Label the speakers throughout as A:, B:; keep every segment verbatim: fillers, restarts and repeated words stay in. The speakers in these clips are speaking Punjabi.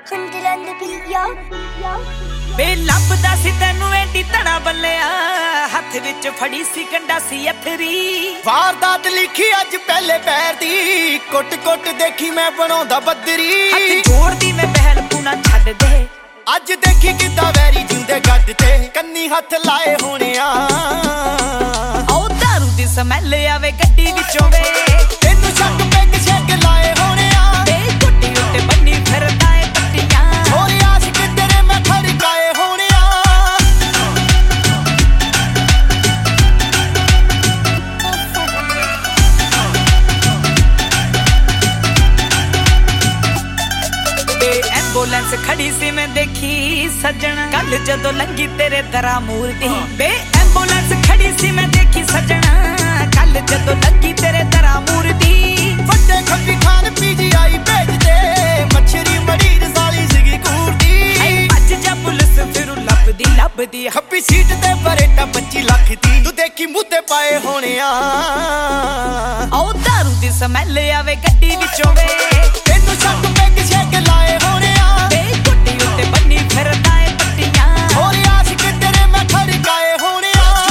A: ਬੇ ਲੱਭਦਾ ਸੀ ਤੈਨੂੰ ਐਡੀ ਧੜਾ ਬੱਲਿਆ, ਹੱਥ ਵਿੱਚ ਫੜੀ ਸੀ ਕੰਡਾ ਸੀ ਅਥਰੀ।
B: ਵਾਰਦਾਤ ਲਿਖੀ ਅੱਜ ਪਹਿਲੇ ਪੈਰ ਦੀ, ਕੁੱਟ ਕੁੱਟ ਦੇਖੀ ਮੈਂ ਬਣਾਉਂਦਾ ਬੱਦਰੀ।
A: ਹੱਥ ਜੋੜਦੀ ਮੈਂ ਪਹਿਲ ਪੂਣਾ ਛੱਡ ਦੇ,
B: ਅੱਜ ਦੇਖੀ ਕਿੱਦਾਂ ਵੈਰੀ ਜਿੰਦੇ ਗੱਡ ਤੇ ਕੰਨੀ ਹੱਥ ਲਾਏ ਹੋਣਿਆ।
A: ਆਉ ਦਾਰੂ ਦੀ ਸਮੈਲ ਆਵੇ ਗੱਡੀ ਵਿੱਚੋਂ ਵੇ,
B: ਤੈਨੂੰ ਸ਼ੱਕ ਪੈਗ ਸ਼ੈਕ ਲਾਏ ਹੋਣਿਆ।
A: ਬੇ ਕੁੱਟੀ ਉੱਤੇ ਬੰਨੀ ਫਿਰਦਾ ਏ ਪੱਟੀਆਂ,
B: ਹੋਰੀ ਆਸ਼ਿਕ ਤੇਰੇ ਮੈਂ ਖੜਕਾਏ ਹੋਣਿਆ। ਬੇ ਐਂਬੂਲੈਂਸ ਖੜੀ ਸੀ ਮੈਂ ਦੇਖੀ ਸੱਜਣਾ, ਕੱਲ ਜਦੋਂ ਲੰਗੀ ਤੇਰੇ ਦਰਾ ਮੂਰਤੀ। ਬੇ ਐਂਬੂਲੈਂਸ ਖੜੀ ਸੀ ਮੈਂ ਦੇਖੀ ਸੱਜਣਾ, ਕੱਲ ਜਦੋਂ ਲੰਗੀ ਤੇਰੇ ਦਰਾ ਮੂਰਤੀ। ਵੱਡੇ ਖੱਬੀ ਖਾਨ ਪੀਜੀ ਆਈ ਭੇਜਦੇ, ਮੱਛਰੀ ਮੜੀ ਰਸਾਲੀ ਸੀਗੀ ਕੂਰਦੀ।
A: ਐ ਭੱਜ ਜਾ ਪੁਲਿਸ ਫਿਰੂ ਲੱਭਦੀ ਲੱਭਦੀ,
B: ਖੱਬੀ ਸੀਟ ਤੇ ਬਰੇਟਾ ਪੱਚੀ ਲੱਖ ਦੀ, ਤੂੰ ਦੇਖੀ ਮੁੱਦੇ ਪਾਏ ਹੋਣਿਆ।
A: ਆਉ ਦਾਰੂ ਦੀ ਸਮੈਲ ਆਵੇ ਗੱਡੀ ਵਿੱਚੋਂ ਵੇ,
B: ਤੈਨੂੰ ਸ਼ੱਕ ਪੈਗ ਸ਼ੈਕ ਲਾਏ ਹੋਣਿਆ।
A: ਬੇ ਕੁੱਟੀ ਉੱਤੇ ਬੰਨੀ ਫਿਰਦਾ ਏ ਪੱਟੀਆਂ,
B: ਹੋਰੀ ਆਸ਼ਿਕ ਤੇਰੇ ਮੈਂ ਖੜਕਾਏ ਹੋਣਿਆ।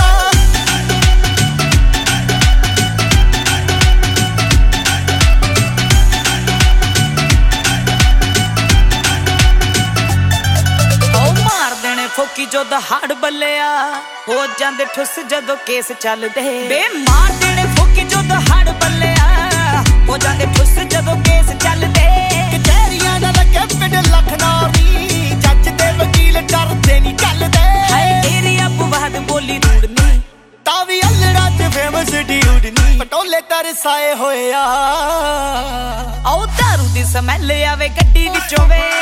A: ਫੋਕੀ ਜੋ ਦਹਾੜ ਬੱਲਿਆ, ਹੋ ਜਾਂਦੇ ਠੁੱਸ ਜਦੋਂ ਕੇਸ ਚੱਲਦੇ। ਬੇ ਮਾਰ ਦੇਣੇ ਫੋਕੀ ਜੋ ਦਹਾੜ ਬੱਲਿਆ, ਹੋ ਜਾਂਦੇ ਠੁੱਸ ਜਦੋਂ ਕੇਸ ਚੱਲਦੇ।
B: ਕਚਹਿਰੀਆਂ ਦਾ ਲੱਗੇ ਪਿੰਡ ਲਖਨੌਰੀ, ਜੱਜ ਤੇ ਵਕੀਲ ਡਰਦੇ ਨਹੀਂ ਚੱਲਦੇ।
A: ਹਾਏ ਏਰੀਆ ਬਵਾਦ ਬੋਲੀ ਰੂੜ ਨੀ,
B: ਤਾਂ ਵੀ ਅਲੜਾ ਚ ਫੇਮਸ ਡਿਊਡ ਨੀ, ਪਟੋਲੇ ਤਰਸਾਏ ਹੋਇਆ।
A: ਆਉ ਦਾਰੂ ਦੀ ਸਮੈਲ ਆਵੇ ਗੱਡੀ ਵਿੱਚੋਂ ਵੇ,